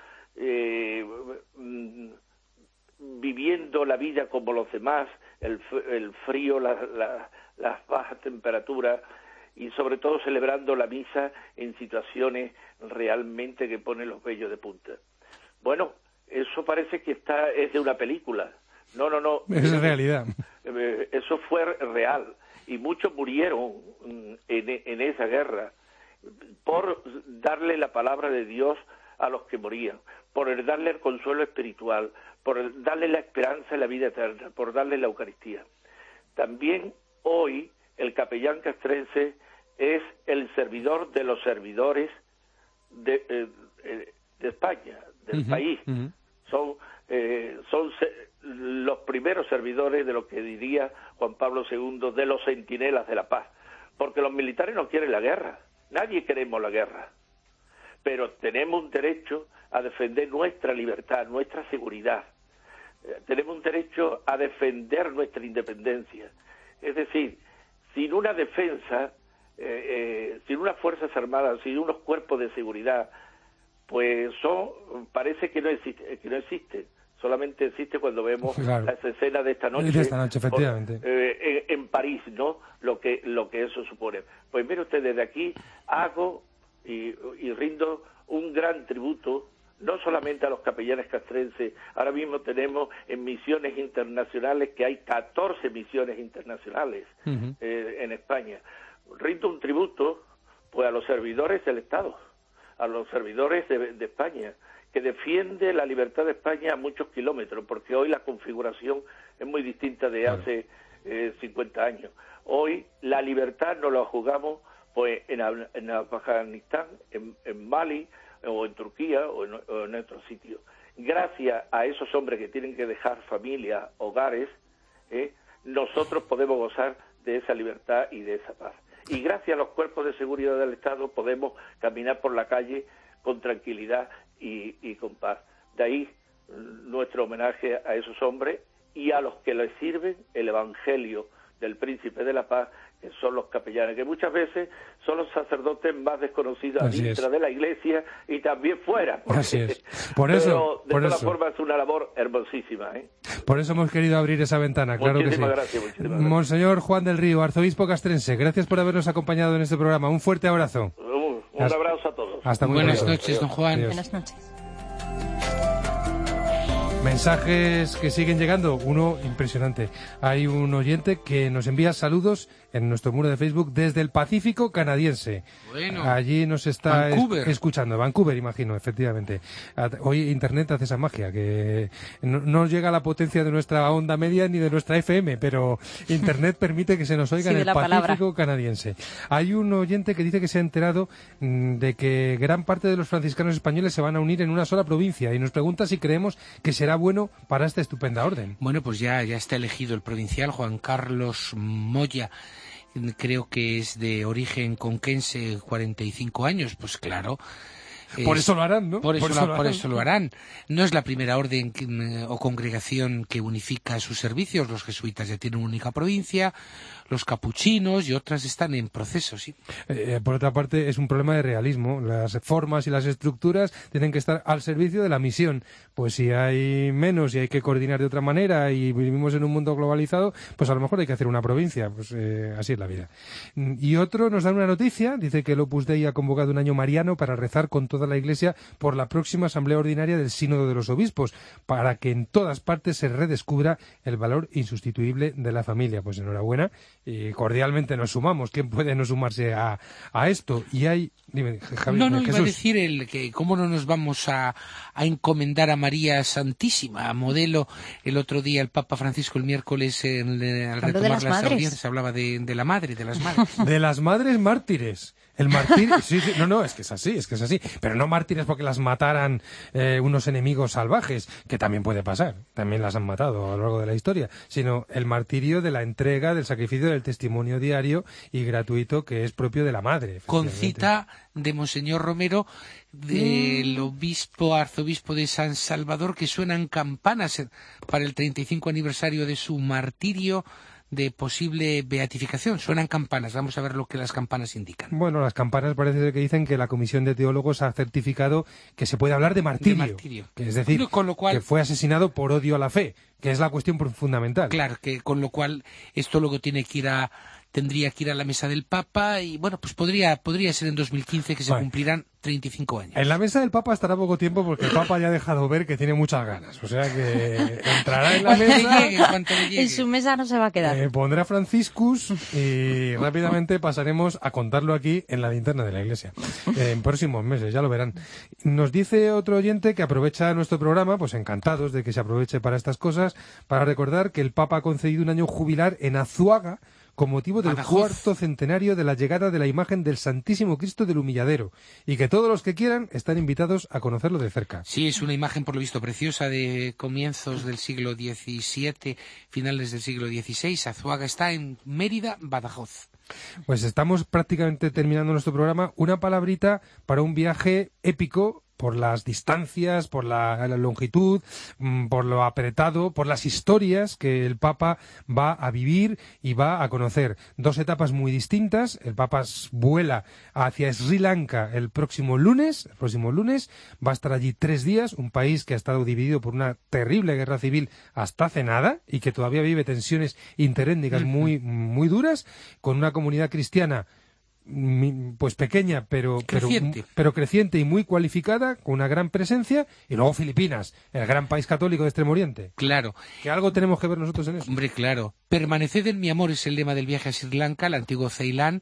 viviendo la vida como los demás, el frío, las bajas temperaturas, y sobre todo celebrando la misa en situaciones realmente que ponen los vellos de punta. Bueno, eso parece que es de una película. No. Es realidad. Eso fue real, y muchos murieron en esa guerra por darle la palabra de Dios a los que morían, por darle el consuelo espiritual, por darle la esperanza en la vida eterna, por darle la Eucaristía. También hoy el capellán castrense es el servidor de los servidores de España, del país. Son los primeros servidores de lo que diría Juan Pablo II, de los centinelas de la paz, porque los militares no quieren la guerra, nadie queremos la guerra, pero tenemos un derecho a defender nuestra libertad, nuestra seguridad. tenemos un derecho a defender nuestra independencia. Es decir, sin una defensa, sin unas fuerzas armadas, sin unos cuerpos de seguridad, pues parece que no existe. Solamente existe cuando vemos las escenas de esta noche. De esta noche, efectivamente. En París, ¿no? Lo que eso supone. Pues mire usted, desde aquí hago y rindo un gran tributo, no solamente a los capellanes castrenses. Ahora mismo tenemos en misiones internacionales, que hay 14 misiones internacionales en España. Rindo un tributo pues a los servidores del Estado, a los servidores de España, que defiende la libertad de España a muchos kilómetros, porque hoy la configuración es muy distinta de hace 50 años. Hoy la libertad nos la jugamos pues en Afganistán, en Mali, o en Turquía, o en otros sitios. Gracias a esos hombres que tienen que dejar familias, hogares, nosotros podemos gozar de esa libertad y de esa paz. Y gracias a los cuerpos de seguridad del Estado podemos caminar por la calle con tranquilidad y con paz. De ahí nuestro homenaje a esos hombres y a los que les sirven el Evangelio del Príncipe de la Paz, que son los capellanes, que muchas veces son los sacerdotes más desconocidos dentro de la Iglesia y también fuera. Así es. Por eso, pero de todas formas es una labor hermosísima. Por eso hemos querido abrir esa ventana, claro que sí. Muchísimas gracias. Monseñor Juan del Río, arzobispo castrense, gracias por habernos acompañado en este programa. Un fuerte abrazo. Un abrazo a todos. Hasta muy Buenas pronto. noches, don Juan. Adiós. Buenas noches. Mensajes que siguen llegando, uno impresionante. Hay un oyente que nos envía saludos en nuestro muro de Facebook desde el Pacífico canadiense. Bueno, allí nos está escuchando. Vancouver, imagino, efectivamente. Hoy Internet hace esa magia, que no llega a la potencia de nuestra onda media ni de nuestra FM, pero Internet permite que se nos oiga en el Pacífico canadiense. Hay un oyente que dice que se ha enterado de que gran parte de los franciscanos españoles se van a unir en una sola provincia y nos pregunta si creemos que será bueno para esta estupenda orden. Bueno, pues ya está elegido el provincial, Juan Carlos Moya. Creo que es de origen conquense, 45 años, pues claro. Por eso lo harán, ¿no? Por eso lo harán. No es la primera orden o congregación que unifica sus servicios. Los jesuitas ya tienen una única provincia, los capuchinos y otras están en proceso, sí. Por otra parte, es un problema de realismo. Las formas y las estructuras tienen que estar al servicio de la misión. Pues si hay menos y hay que coordinar de otra manera y vivimos en un mundo globalizado, pues a lo mejor hay que hacer una provincia. Pues así es la vida. Y otro nos da una noticia. Dice que el Opus Dei ha convocado un año mariano para rezar con toda la Iglesia por la próxima Asamblea Ordinaria del Sínodo de los Obispos, para que en todas partes se redescubra el valor insustituible de la familia. Pues enhorabuena y cordialmente nos sumamos. ¿Quién puede no sumarse a esto? Y hay... Dime, Javier, No, Jesús. iba a decir que cómo no nos vamos a encomendar a María Santísima, a modelo. El otro día el Papa Francisco el miércoles al retomar las audiencias hablaba de la madre, de las madres. De las madres mártires. El martirio, sí, no, es que es así. Pero no mártires porque las mataran unos enemigos salvajes, que también puede pasar, también las han matado a lo largo de la historia, sino el martirio de la entrega, del sacrificio, del testimonio diario y gratuito que es propio de la madre. Con cita de Monseñor Romero, del arzobispo de San Salvador, que suenan campanas para el 35 aniversario de su martirio, de posible beatificación. Suenan campanas. Vamos a ver lo que las campanas indican. Bueno, las campanas parece que dicen que la Comisión de Teólogos ha certificado que se puede hablar de martirio. Que es decir, con lo cual, que fue asesinado por odio a la fe, que es la cuestión fundamental. Claro, que con lo cual esto luego tendría que ir a la mesa del Papa y bueno, pues podría ser en 2015 que se cumplirán 35 años. En la mesa del Papa estará poco tiempo porque el Papa ya ha dejado ver que tiene muchas ganas. O sea que entrará en la mesa. En su mesa no se va a quedar. Pondrá Franciscus y rápidamente pasaremos a contarlo aquí en la linterna de la Iglesia. En próximos meses, ya lo verán. Nos dice otro oyente que aprovecha nuestro programa, pues encantados de que se aproveche para estas cosas, para recordar que el Papa ha concedido un año jubilar en Azuaga con motivo del cuarto centenario de la llegada de la imagen del Santísimo Cristo del Humilladero, y que todos los que quieran están invitados a conocerlo de cerca. Sí, es una imagen por lo visto preciosa de comienzos del siglo XVII, finales del siglo XVI. Azuaga está en Mérida, Badajoz. Pues estamos prácticamente terminando nuestro programa. Una palabrita para un viaje épico por las distancias, por la longitud, por lo apretado, por las historias que el Papa va a vivir y va a conocer. 2 etapas muy distintas. El Papa vuela hacia Sri Lanka el próximo lunes. Va a estar allí 3 días, un país que ha estado dividido por una terrible guerra civil hasta hace nada y que todavía vive tensiones interétnicas muy, muy duras, con una comunidad cristiana pues pequeña pero creciente y muy cualificada, con una gran presencia, y luego Filipinas, el gran país católico de Extremo Oriente. Claro. Que algo tenemos que ver nosotros en eso. Hombre, claro. Permaneced en mi amor es el lema del viaje a Sri Lanka, el antiguo Ceilán,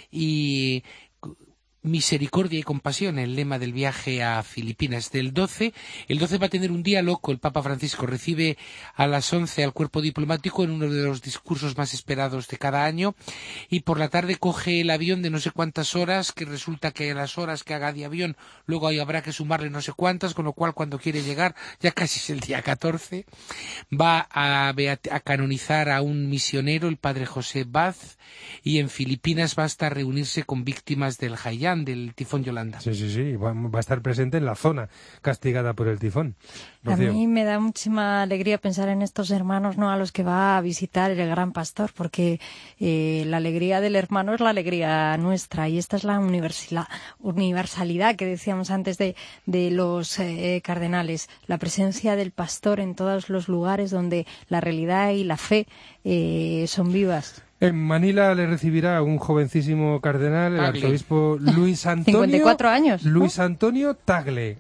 y misericordia y compasión, el lema del viaje a Filipinas. El 12 va a tener un día loco. El Papa Francisco recibe a las 11 al cuerpo diplomático en uno de los discursos más esperados de cada año, y por la tarde coge el avión de no sé cuántas horas, que resulta que a las horas que haga de avión luego habrá que sumarle no sé cuántas, con lo cual cuando quiere llegar, ya casi es el día 14, va a canonizar a un misionero, el padre José Baz, y en Filipinas va a reunirse con víctimas del Haiyan, del tifón Yolanda. Sí, va a estar presente en la zona castigada por el tifón. Rocío. A mí me da muchísima alegría pensar en estos hermanos, ¿no?, a los que va a visitar el gran pastor, porque la alegría del hermano es la alegría nuestra, y esta es la universalidad que decíamos antes de los cardenales, la presencia del pastor en todos los lugares donde la realidad y la fe son vivas. En Manila le recibirá un jovencísimo cardenal, el arzobispo Luis Antonio. 54 años. ¿No? Luis Antonio Tagle.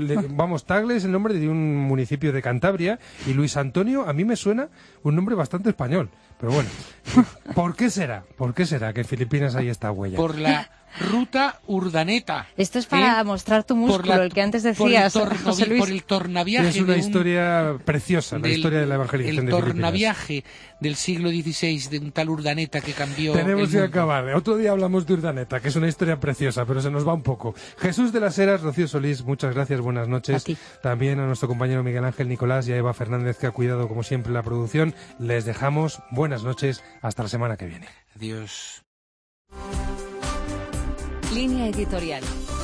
Tagle es el nombre de un municipio de Cantabria, y Luis Antonio a mí me suena un nombre bastante español. Pero bueno, ¿por qué será? ¿Por qué será que en Filipinas hay esta huella? Por la ruta Urdaneta. Esto es para mostrar tu músculo, el que antes decías, José Luis. Por el tornaviaje. Es una historia preciosa, la historia de la evangelización de Filipinas. El tornaviaje del siglo XVI de un tal Urdaneta que cambió. Tenemos que acabar. Otro día hablamos de Urdaneta, que es una historia preciosa, pero se nos va un poco. Jesús de las Heras, Rocío Solís, muchas gracias, buenas noches. También a nuestro compañero Miguel Ángel Nicolás y a Eva Fernández, que ha cuidado como siempre la producción. Les dejamos buenas noches, hasta la semana que viene. Adiós. Línea editorial.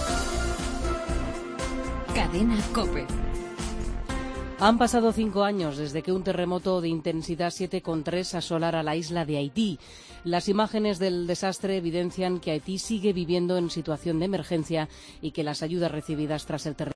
Cadena COPE. Han pasado 5 años desde que un terremoto de intensidad 7,3 asolara la isla de Haití. Las imágenes del desastre evidencian que Haití sigue viviendo en situación de emergencia y que las ayudas recibidas tras el terremoto